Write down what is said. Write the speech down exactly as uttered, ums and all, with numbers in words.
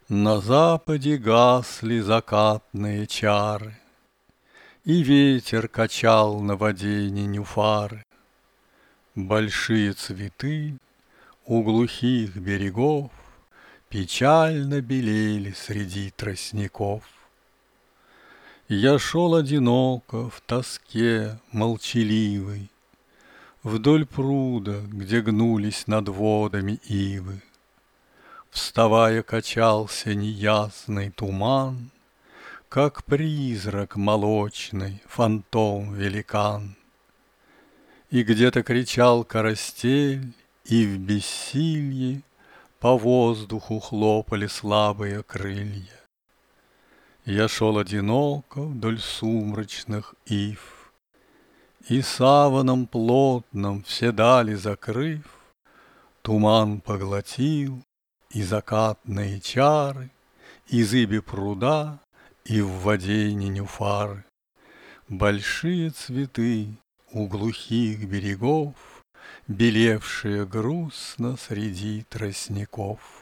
На западе гасли закатные чары, И ветер качал на воде ненюфары. Большие цветы у глухих берегов Печально белели среди тростников. Я шел одиноко в тоске молчаливой Вдоль пруда, где гнулись над водами ивы. Вставая, качался неясный туман, Как призрак молочный, фантом-великан. И где-то кричал карастель, и в бессилье По воздуху хлопали слабые крылья. Я шел одиноко вдоль сумрачных ив, И саваном плотным все дали закрыв, Туман поглотил и закатные чары, И зыби пруда, и в воде ненюфары. Большие цветы у глухих берегов, Белевшие грустно среди тростников.